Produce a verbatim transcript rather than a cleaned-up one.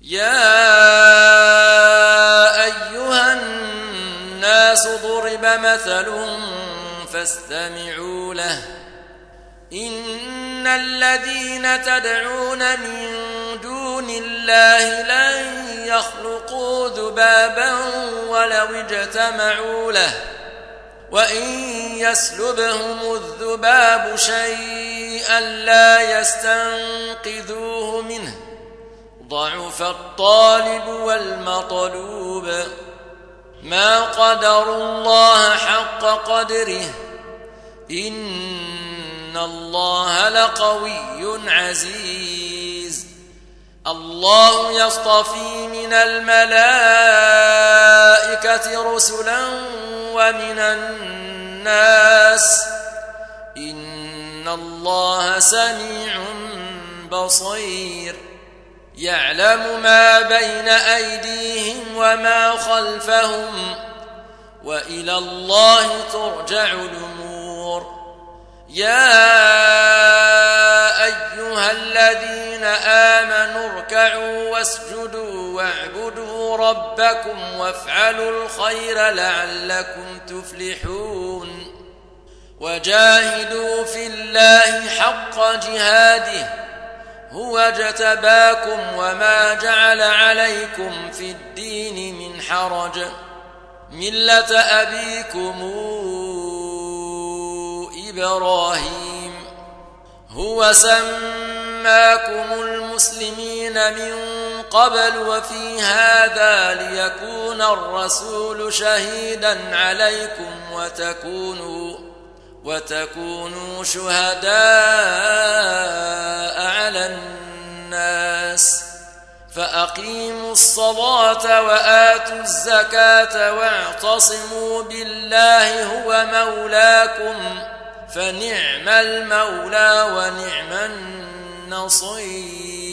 يا أيها الناس ضرب مثل فاستمعوا له إن الذين تدعون من دون الله لن يخلقوا ذبابا ولو اجتمعوا له وإن يسلبهم الذباب شيئا لا يستنقذوه منه ضعف الطالب والمطلوب ما قدروا الله حق قدره إن الله لقوي عزيز الله يصطفي من الملائكة رسلا ومن الناس إن الله سميع بصير يعلم ما بين أيديهم وما خلفهم وإلى الله ترجع الأمور يا أيها الذين آمنوا اركعوا واسجدوا واعبدوا ربكم وافعلوا الخير لعلكم تفلحون وجاهدوا في الله حق جهاده هو اجتباكم وما جعل عليكم في الدين من حرج ملة أبيكم إبراهيم هو سماكم المسلمين من قبل وفي هذا ليكون الرسول شهيدا عليكم وتكونوا وتكونوا شهداء على الناس فأقيموا الصلاة وآتوا الزكاة واعتصموا بالله هو مولاكم فنعم المولى ونعم النصير